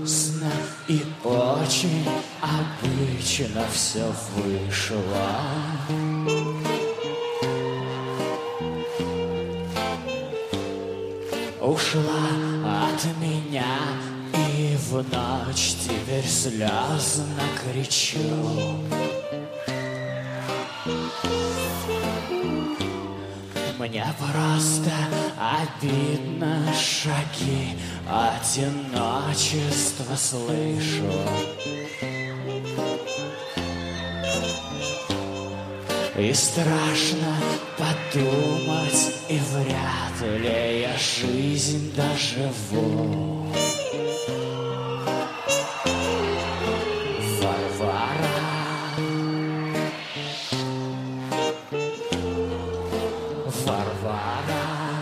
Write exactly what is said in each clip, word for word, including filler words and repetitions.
грустно и очень обычно все вышло. Ушла от меня, и в ночь теперь слезно кричу. Мне просто обидно, шаги одиночества слышу. И страшно подумать, и вряд ли я жизнь доживу. Варвара, Варвара.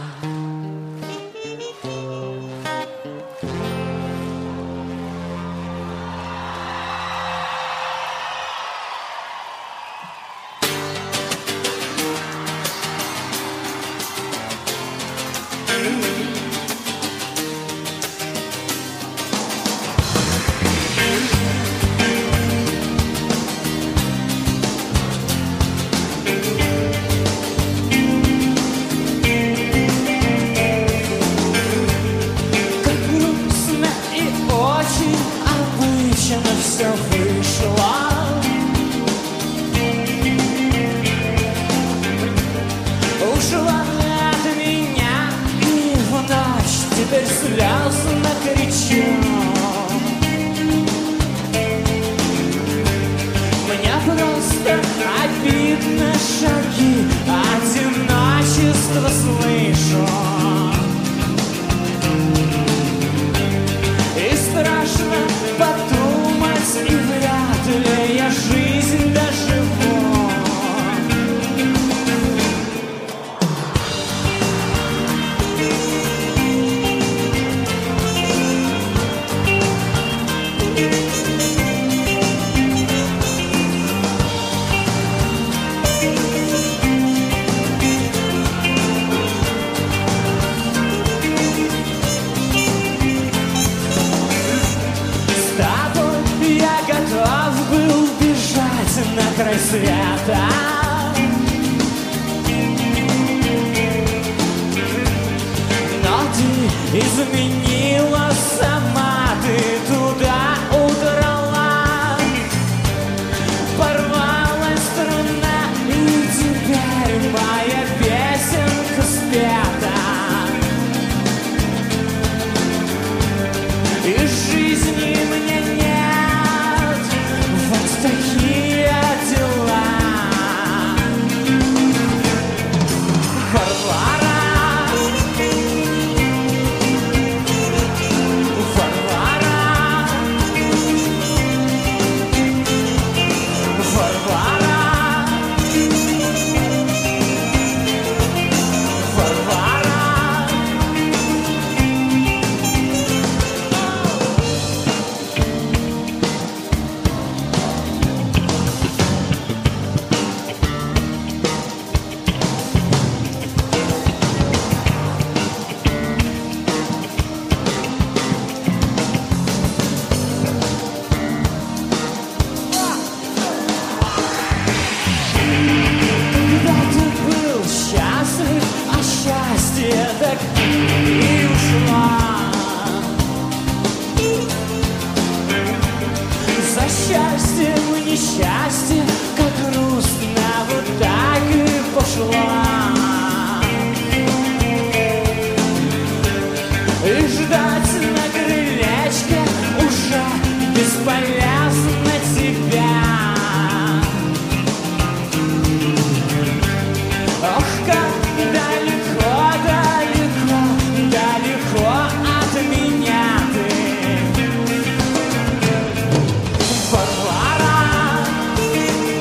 Все вышло. Ушла от меня, и в ночь теперь слезно кричу. Мне просто обидно, шаги одиночества слышу. И страшно подумать, и вряд ли я жизнь доживу. На край света, но ты изменила сама, ты туда удрала, порвалась струна, и теперь моя песенка спета. И жизни мне нет, вот такие дела. Варвара, Варвара, Варвара, Варвара. Счастье так и ушла. За счастьем и несчастье, как грустно, вот так и пошла. И ждать на крылечке уже бесполезно тебя. Ох, как далеко, далеко, далеко от меня ты, Варвара,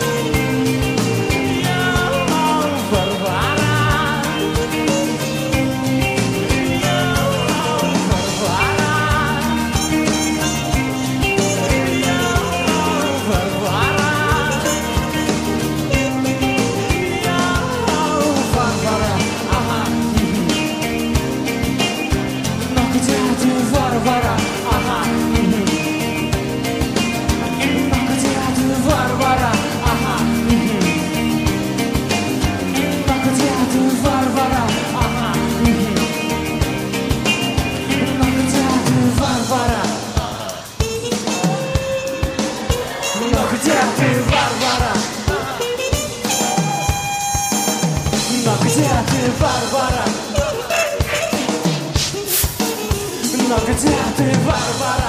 ты Варвара.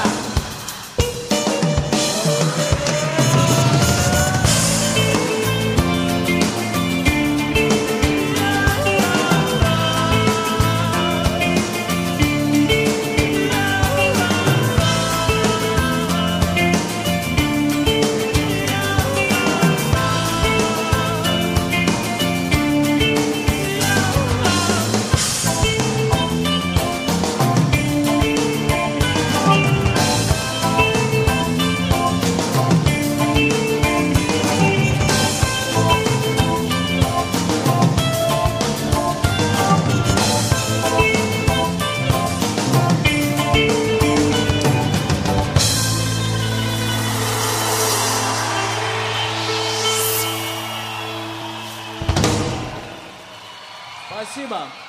Спасибо.